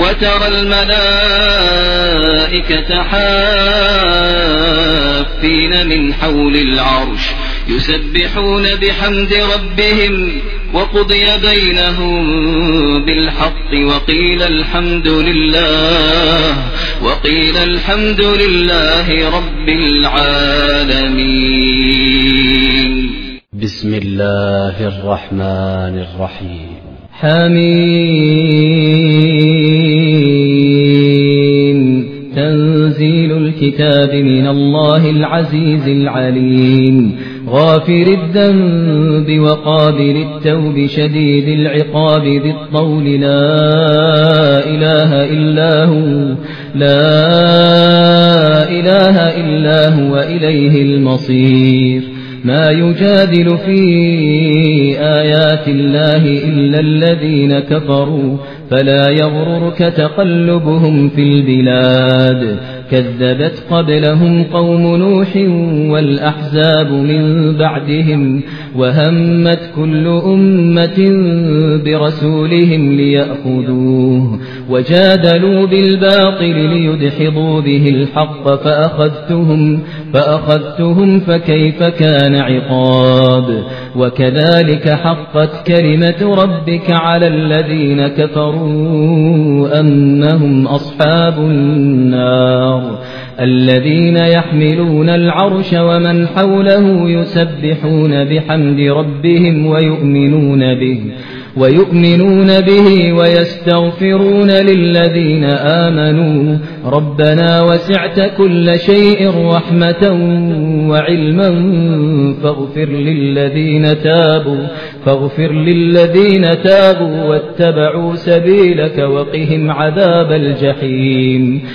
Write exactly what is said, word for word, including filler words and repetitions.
وترى الملائكة حافين من حول العرش يسبحون بحمد ربهم وقضي بينهم بالحق وقيل الحمد لله وقيل الحمد لله رب العالمين. بسم الله الرحمن الرحيم. حميم. تنزيل الكتاب من الله العزيز العليم غافر الذنب وقابل التوب شديد العقاب ذي الطول لا إله إلا هو لا إله إلا هو إليه المصير. ما يجادل في آيات الله إلا الذين كفروا فلا يغررك تقلبهم في البلاد. كذبت قبلهم قوم نوح والأحزاب من بعدهم وهمت كل أمة برسولهم ليأخذوه وجادلوا بالباطل ليدحضوا به الحق فأخذتهم فأخذتهم فكيف كان عقاب. وكذلك حقت كلمة ربك على الذين كفروا أنهم أصحاب النار الذين يحملون العرش ومن حوله يسبحون بحمد ربهم ويؤمنون به ويؤمنون به ويستغفرون للذين آمنوا ربنا وسعت كل شيء رحمة وعلما فاغفر للذين تابوا فاغفر للذين تابوا واتبعوا سبيلك وقهم عذاب الجحيم.